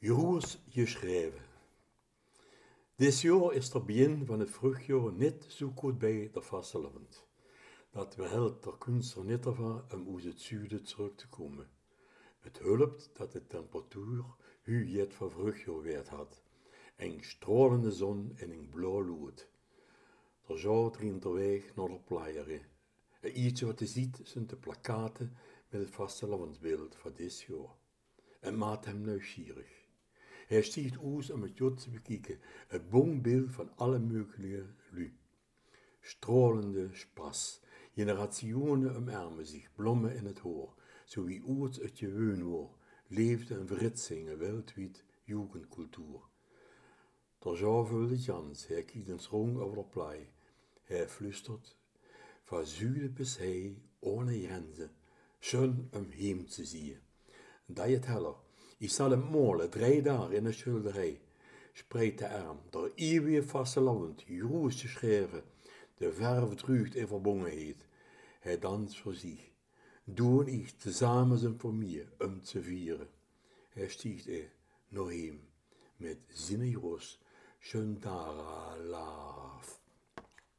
Jeroens geschreven. Dit jaar is het begin van het vruchtjaar niet zo goed bij de vastelavond. Dat helpt de kunst er niet ervan om uit het zuiden terug te komen. Het helpt dat de temperatuur hu jet van vruchtjaar werd had. Een stralende zon en een blauw lucht. Er zou dringt de weg naar de pleieren. Iets wat je ziet zijn de plakkaten met het vastelavondbeeld van dit jaar. Het maakt hem nieuwsgierig. Hij stiert uit om het jot te bekijken, het boombeeld van alle mogelijke lui. Stralende spas, generationen omarmen zich, blommen in het hoor, zo wie ooit het gewoon was, leefde een verritsing wereldwijd jugendcultuur. Der zou vulde Jans, hij kijkt eens rond over de plei, hij flüstert, van zuiden bis hij, ohne grenzen, schön om heim te zien. Dat het heller. Ik zal hem malen 3 dagen in de schilderij. Spreekt de arm, der eeuwige vastelavond, groes geschreven, de verf druigt in verbongenheid. Hij danst voor zich. Doen ik tezamen zijn voor mij, om te vieren. Hij stiegt naar hem, met zinnig ros, schön daar laaf.